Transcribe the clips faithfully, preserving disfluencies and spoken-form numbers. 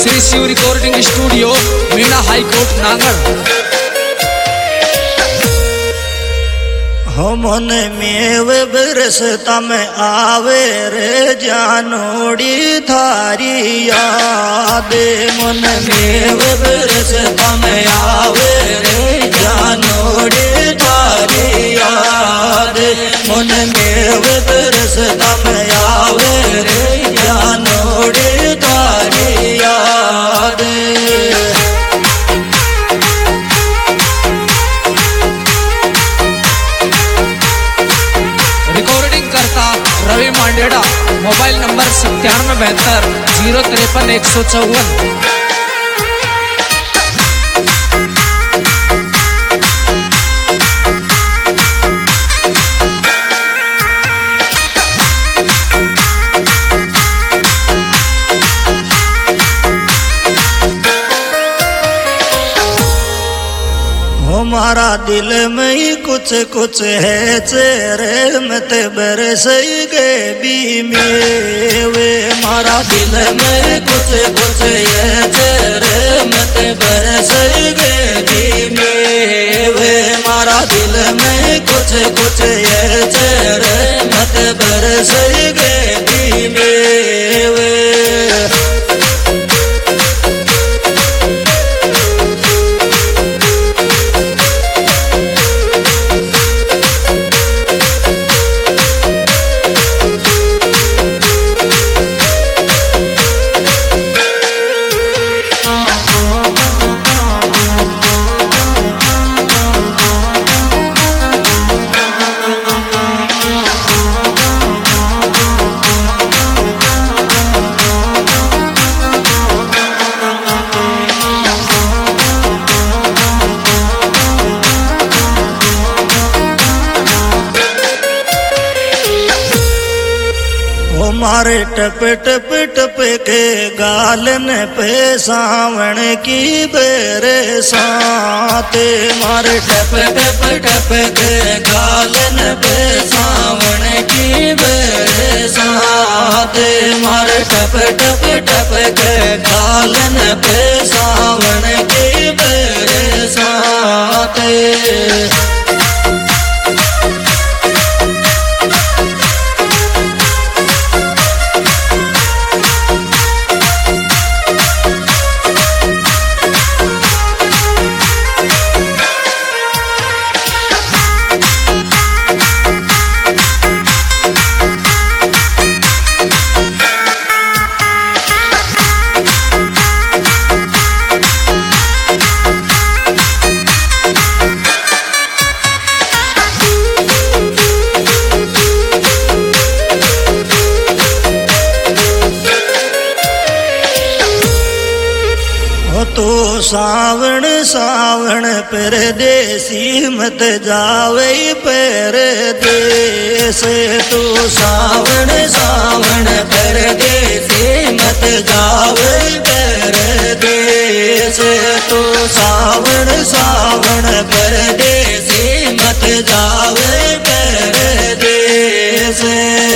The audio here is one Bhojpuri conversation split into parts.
Shri Shiv recording studio Meena high court Nagarh. मन मेव बरसता में आवे रे जानोड़ी थारी याद, मन मेव बरसता में आवे रे जानोड़ी थारी याद, मन मेव बरसता में आवे रे जानोड़ी थारी याद। रवि मांडेड़ा, मोबाइल नंबर सत्तानवे बहत्तर जीरो तिरपन एक सौ चौवन। हमारा दिल में ही कुछ कुछ है चेहरे मत बरसई गे भी मेवे, हमारा दिल में कुछ कुछ है चेहरे मत बरसई गे भी मेवे, हमारा दिल में कुछ कुछ है चेहरे मत बरसई गे भी मेवे। मारे टप टप टप के गालन पे सावण की बरसात, मारे टप टप टप के गालन पे सावण की बरसात, मारे टप टप टप के गालन पे सावण की बरसात। तो सावण सावण परदेसी मत जावे परदेस, तो सावण सावण परदेसी मत जावे परदेस, तो सावण सावण परदेसी मत जावे परदेस।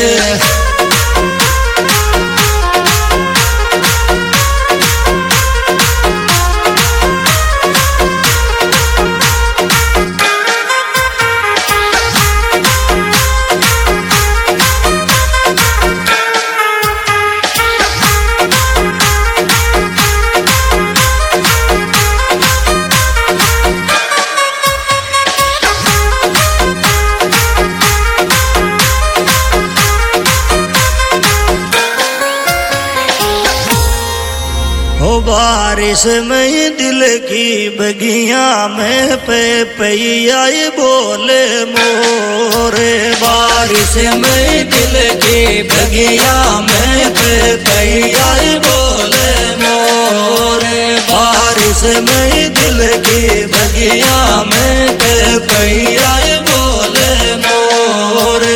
बारिश में दिल की बगिया में पे पैया बोले मोरे, बारिश में दिल की बगिया में पे पैया बोले मोरे, बारिश में दिल की बगिया में पे पैया बोले मोरे।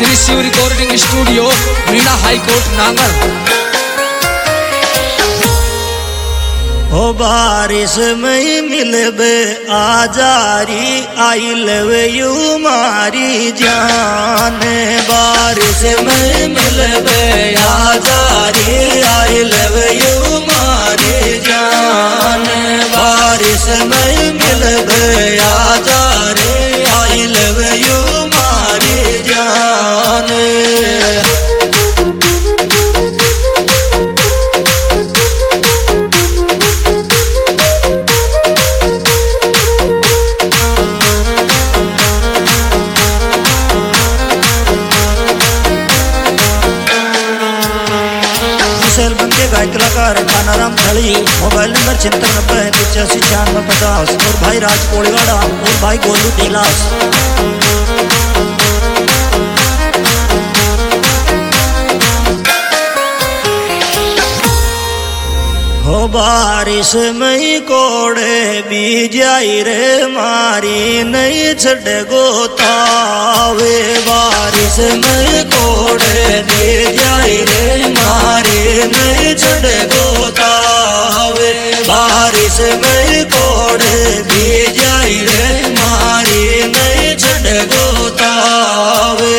Shri Shiv recording studio, Meena high court, Nangal. हो बारिश में मिलबे आजारी, आई लवे यू मारी जान। बारिश में मिलबे आजारी, आई लवे यू मारी जान। बारिश में मिलबे आजारी, आई लवे यू मारी जान। गायक कलाकार कानाराम थली, मोबाइल नंबर छिहत्तर नब्बे पिचासी छियानवे पचास। और भाई राज कोड़ीवाड़ा और भाई गोलू दिलास। हो बारिश में कोड़े भी जाई रे मारी, नहीं छड़े गोतावे। बारिश में कोड़े भी जाई रे मारी, नहीं छड़े गोतावे। बारिश में कोड़े भी जाई रे मारी, नहीं छड़े गोतावे।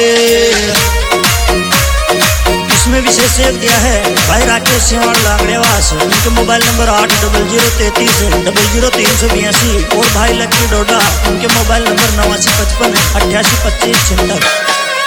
इसमें विशेष दिया है भाई राकेश सिंह लांगड़ेवास, उनके मोबाइल नंबर आठ डबल जीरो तैतीस डबल जीरो तीन सौ बयासी। और भाई लक्की डोडा, उनके मोबाइल नंबर नवासी पचपन अट्ठासी पच्चीस छिहत्तर।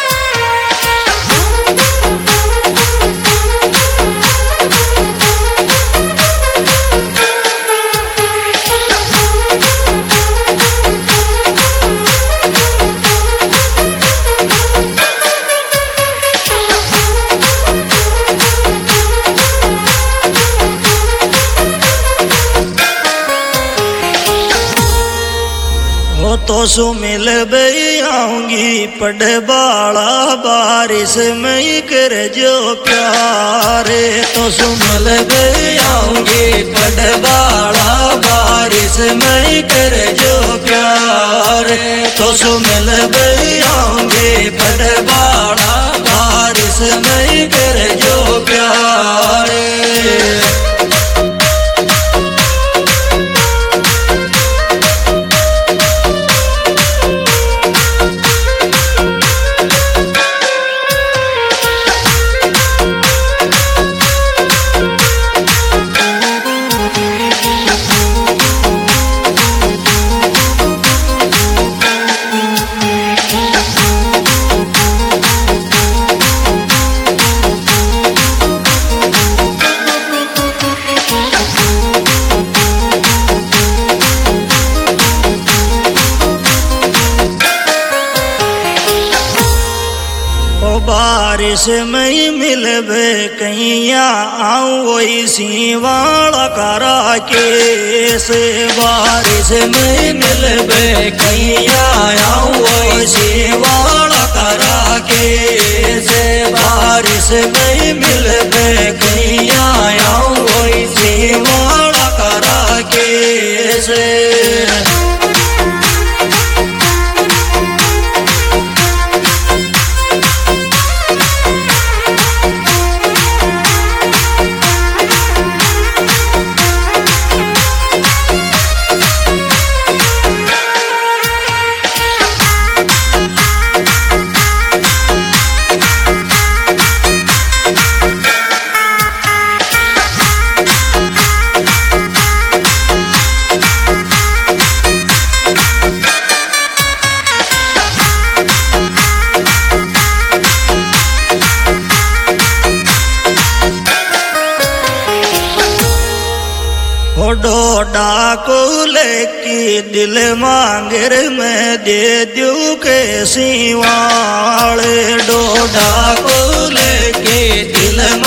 तो सु मिल बई आऊंगी पढ़ बाड़ा, बारिश में कर जो प्यारे। तो सु मिल बई आऊंगी पढ़ बाड़ा, बारिश में कर जो प्यारे। तो सु मिल बई आऊंगी पढ़ बाड़ा, बारिश में कर जो प्यारे। बारिश में मिलबे कहिया आऊँ वही सीवाड़ा करा के से। बारिश में मिलबे कहिया आऊँ वही सीवाड़ा करा के से। बारिश में मिलबे कहिया आऊँ वही सीवाड़ा करा के से। डोडा को लेकी दिल मांगर में दे दूं के सीवाड़े। डोडा को लेके दिल